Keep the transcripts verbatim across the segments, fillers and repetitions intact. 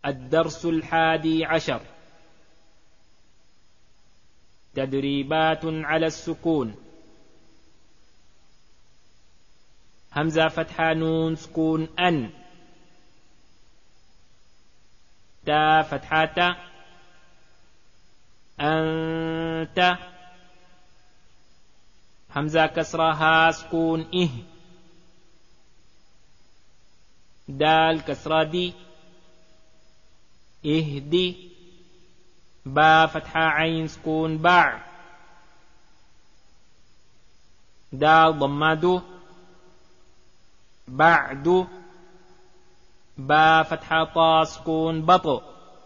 الدرس الحادي عشر. تدريبات على السكون. همزة فتحة نون سكون أن. تا فتحة تا. أنت. همزة كسرة ها سكون إه. دال كسرة دي. اهدي. با فتحة عين سكون باع. دال ضمادو. بعد. با فتحة طا سكون بطو.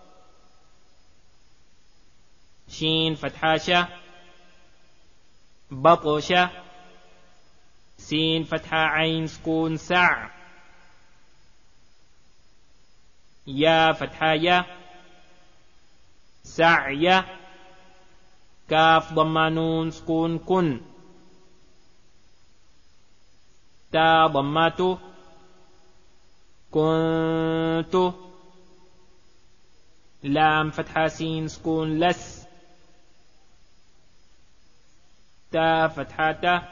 شين فتحة شا. بطش. سين فتحة عين سكون سع. يا فتحة يا. سعي. كاف ضمانون سكون كن. تا ضماتو. كنت. لام فتحة سين سكون لس. تا فتحة تا.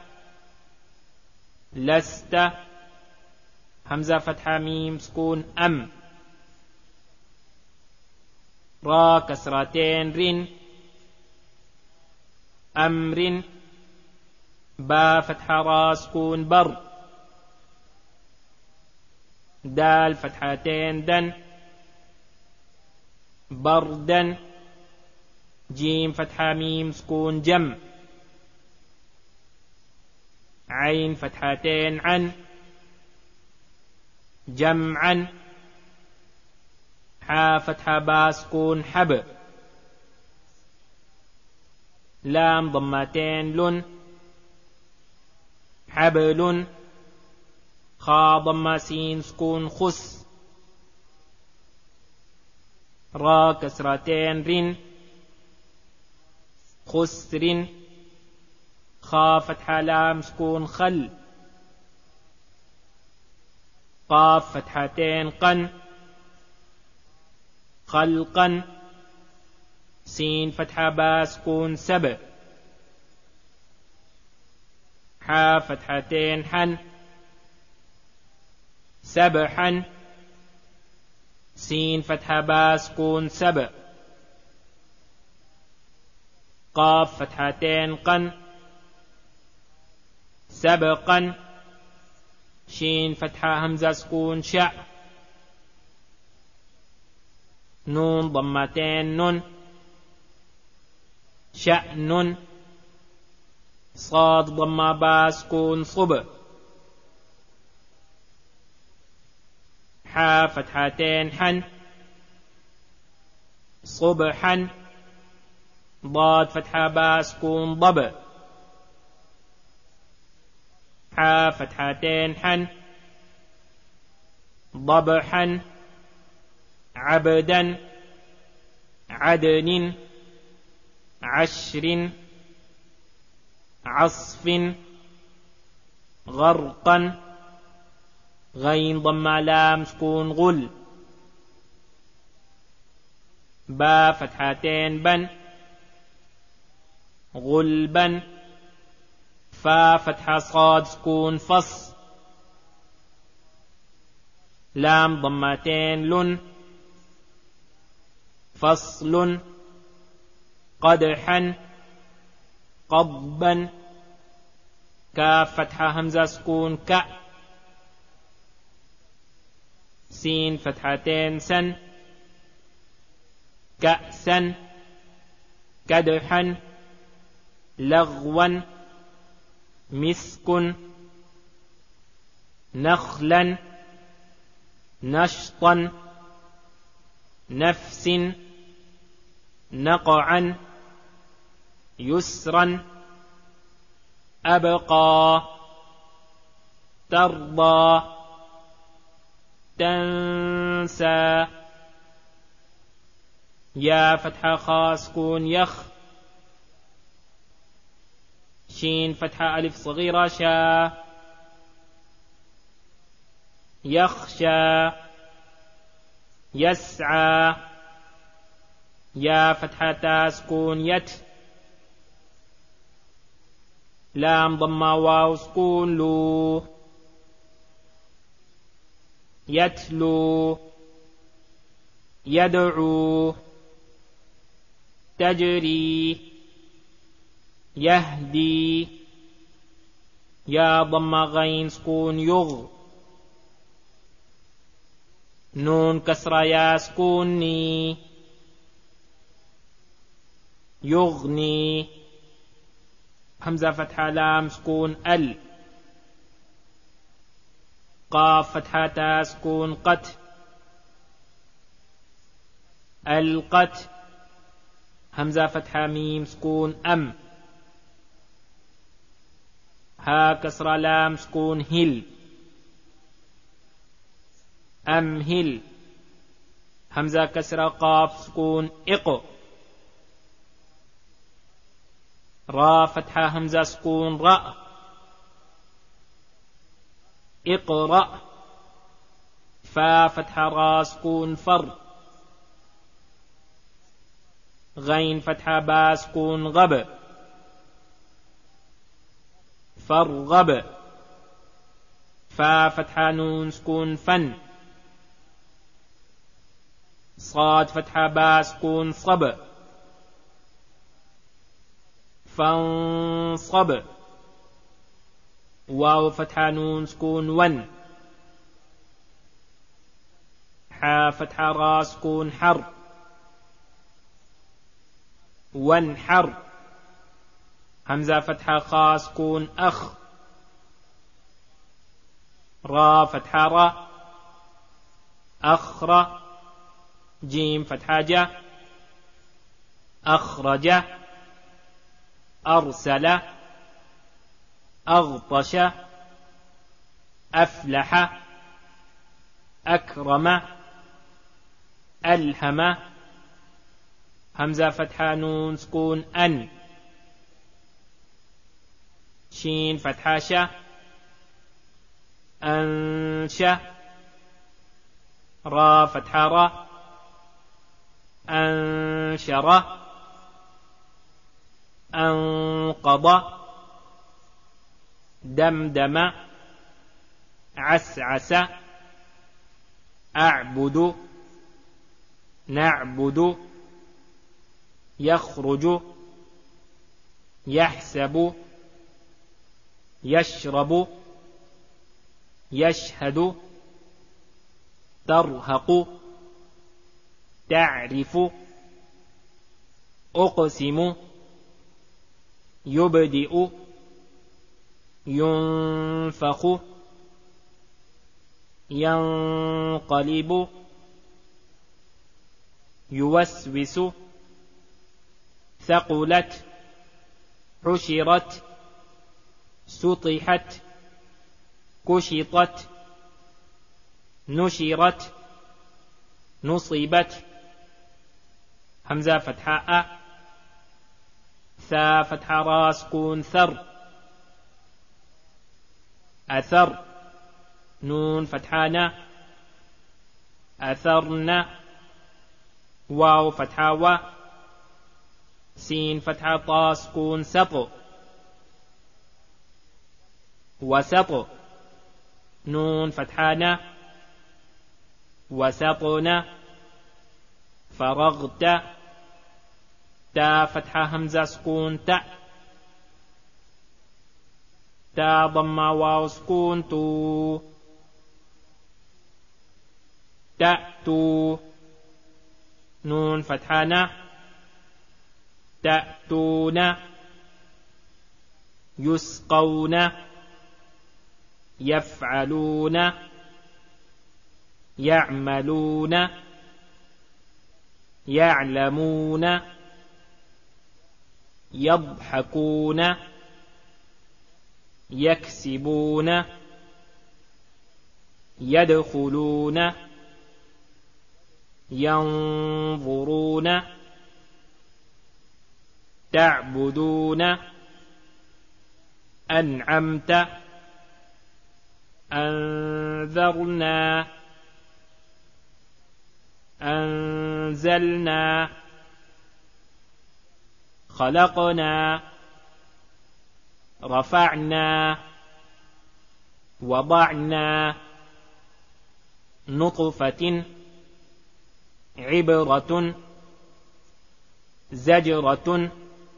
لست. همزة فتحة ميم سكون أم. را كسرتين رن. أمر. با فتحة را سكون بر. دال فتحتين دن. بردا. جيم فتحة ميم سكون جم. عين فتحتين عن. جمعا. حا فتحة با سكون حب. لام ضمتين لن. حبل. خا ضم سين سكون خس. را كسرتين رن. خسر. خا فتحة لام سكون خل. قاف فتحتين قن. خلقا. سين فتحة با سكون سب. حا فتحتين حن. سبحا. سين فتحة با سكون سب. قاف فتحتين قن. سبقا. شين فتحة همزة سكون شع. نون ضمتين نن. شأن. صاد ضم با سكون صب. حا فتحتين حن. صبحا. ضاد فتحة با سكون ضب. حا فتحتين حن. ضبحا. عبدا. عدن. عشر. عصف. غرقا. غين ضم لام سكون غل. با فتحتين بن. غلبا. فا فتحة صاد سكون فص. لام ضمتين لن. فصل. قدحا. قضبا. كاف فتحة همزة سكون ك. سين فتحتين سن. كأسا. كدحا. لغوا. مسك. نخلا. نشطا. نفس. نقعا. يسرا. أبقى. ترضى. تنسى. يا فتحة خا سكون يخ. شين فتحة ألف صغيرة شا. يخشى. يسعى يا فتحة سكون يت لام ضمة واو سكون لو يتلو يدعو تجري يهدي يا ضم غين سكون يغ نون كسر يا سكوني يغني همزة فتحة لام سكون ال قاف فتحة تا سكون قت القت همزة فتحة ميم سكون أم ها كسر لام سكون هل أم هل همزة كسر قاف سكون إق را فتحة همزة سكون رأ اقرأ فا فتحة را سكون فر غين فتحة با سكون غب فرغب فا فتحة نون سكون فن صاد فتحة با سكون صب فانصب واو فتحة نون سكون ون حا فتحة را سكون حر وانحر همزة فتحة خا سكون أخ را فتحة را أخر جيم فتحة جا أخرج أرسل أغطش أفلح أكرم ألهم همزة فتحة نون سكون أن شين فتحة شا أنشا را فتحة را أنشر أنقض دمدم عسعس أعبد نعبد يخرج يحسب يشرب يشهد ترهق تعرف أقسم يبدئ ينفخ ينقلب يوسوس ثقلت حشرت سطحت كشطت نشرت نصبت همزة فتحة أ ثا فتحة را سكون ثر أثر نون فتحة ن أثرن واو فتحة و سين فتحة طا سكون سط وسط نون فتحة ن وسطن فرغت تا فتحة همزة سكون تا تا ضمة واو سكون تو تأتو نون فتحة ن تأتون يسقون يفعلون يعملون يعلمون يضحكون يكسبون يدخلون ينظرون تعبدون أنعمت أنذرنا أنزلنا خلقنا رفعنا وضعنا نطفة عبرة زجرة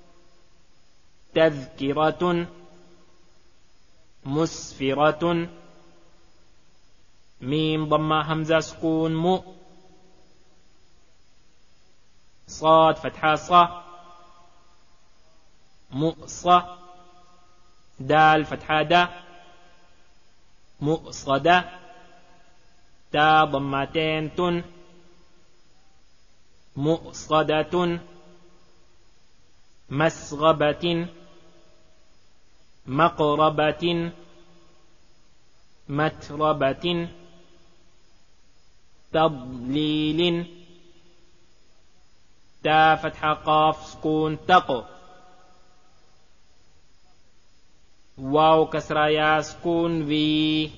تذكرة مسفرة ميم ضمة همزة سكون مو صاد فتحة صا مؤصة دال فتحة دا مؤصدة تا ضمتين تن مؤصدة مسغبة مقربة متربة تضليل تا فتحة قاف سكون تقو واو كسرة يا سكون في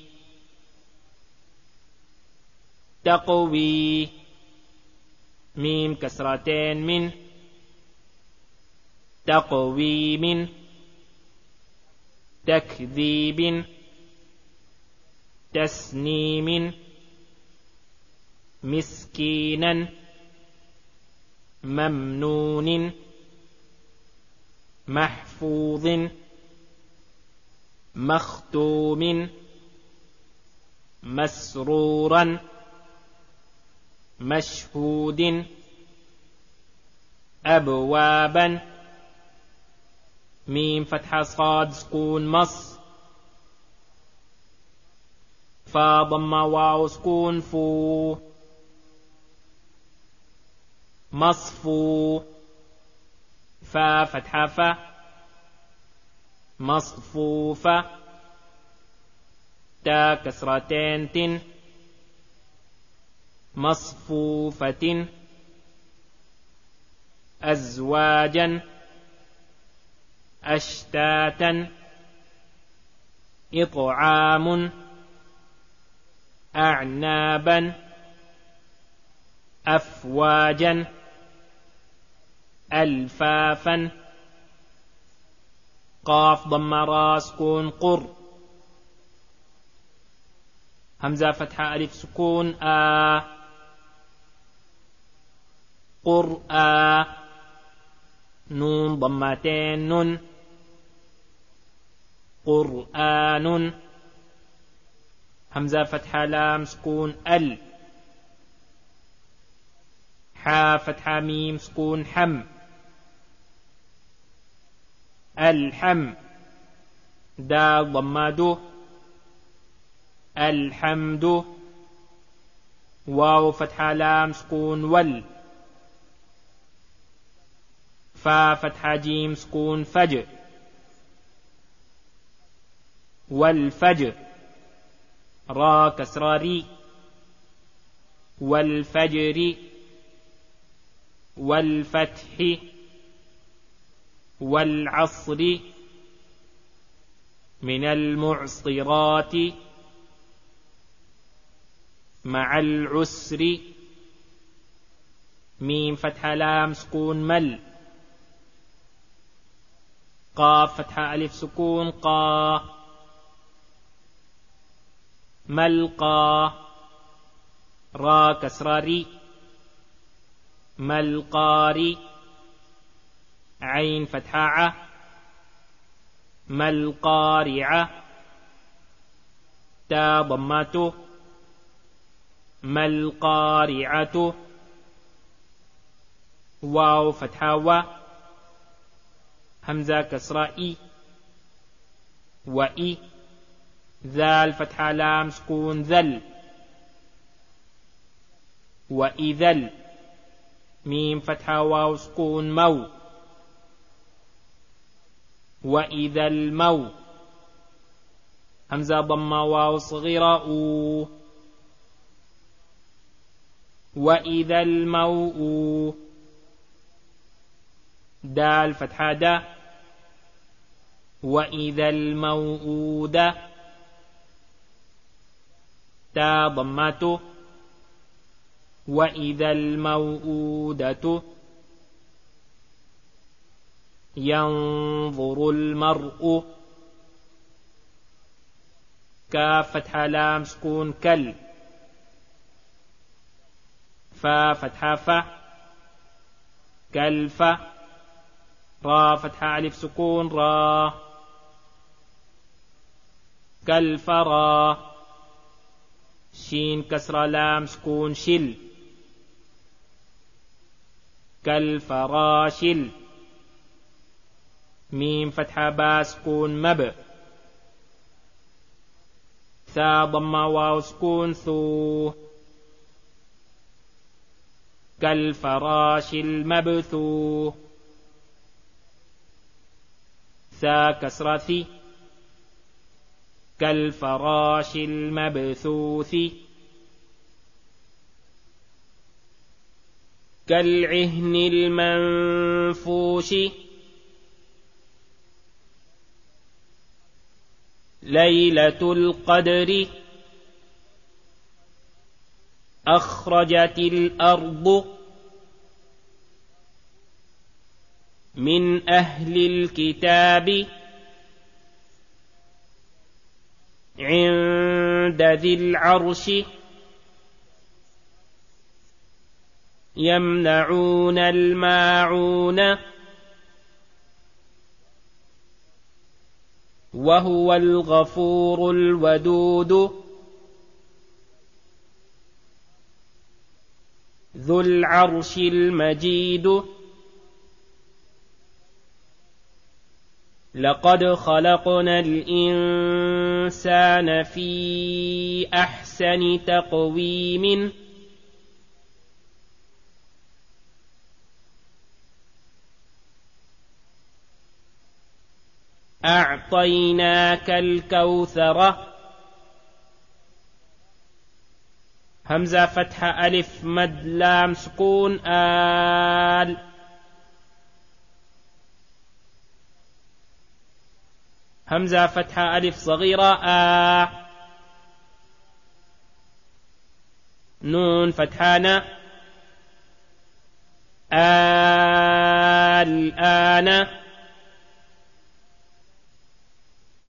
تقوي ميم كسرتين من تقويم تكذيب تسنيم مسكينا ممنون محفوظ مختوم مسرورا مشهود أبوابا ميم فتحة صاد سكون مص فا ضمة واو سكون فو مصفو فا فتحة فا مصفوفة تا كسرتين تن مصفوفة أزواجا أشتاتا إطعام أعنابا أفواجا ألفافا قاف ضم را سكون قر همزة فتحة ألف سكون آ قر آ نون ضمتين نون قرآن همزة فتحة لام سكون ال حا فتحة ميم سكون حم الحم دال ضمادو الحمد واو فتحة لام سكون ول فا فتحة جيم سكون فجر والفجر را كسراري والفجر والفتح والعصر من المعصرات مع العسر ميم فتحة لام سكون مل قاف فتحة ألف سكون قا ملقى را كسراري ملقاري عين فتحة ملقارعة تا ضمته ملقارعة واو فتحة و همزة كسرائي وإي ذال فتحة لام سكون ذل وإذل ميم فتحة واو سكون مو وإذا المو همزة ضمة واو صغيرة أو وإذا الموء دال فتحة دا وإذا الموءودة تا ضمته وإذا الموءودة ينظر المرء كاف فتحة لام سكون كل فا فتحة فا كلف را فتحة ألف سكون را كالفرا شين كسرة لام سكون شل كالفراشل ميم فتحة با سكون مب ثا ضمة واو سكون ثو كالفراش المبثوث ثا كسرة ثي كالفراش المبثوث كالعهن المنفوش ليلة القدر أخرجت الأرض من أهل الكتاب عند ذي العرش يمنعون الماعون وهو الغفور الودود ذو العرش المجيد لقد خلقنا الإنسان في أحسن تقويم أعطيناك الكوثر همزة فتحة ألف مد لام سكون آل همزة فتحة ألف صغيرة آ نون فتحانة الآن